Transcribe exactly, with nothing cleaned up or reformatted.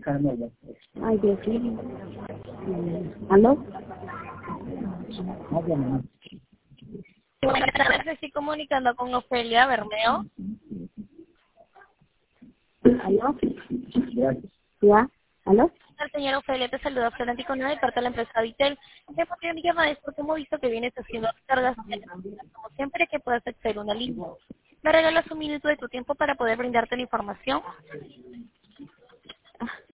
Ay, Dios mío. ¿Aló? Buenas tardes, estoy comunicando con Ofelia Bermeo. ¿Aló? ¿Ya? ¿Aló? El señor Ofelia te saluda Florenti con de parte de la empresa Vitel. ¿Qué motivo mi llamada es porque hemos visto que vienes haciendo cargas como siempre que puedas acceder a una línea? Me regalas un minuto de tu tiempo para poder brindarte la información.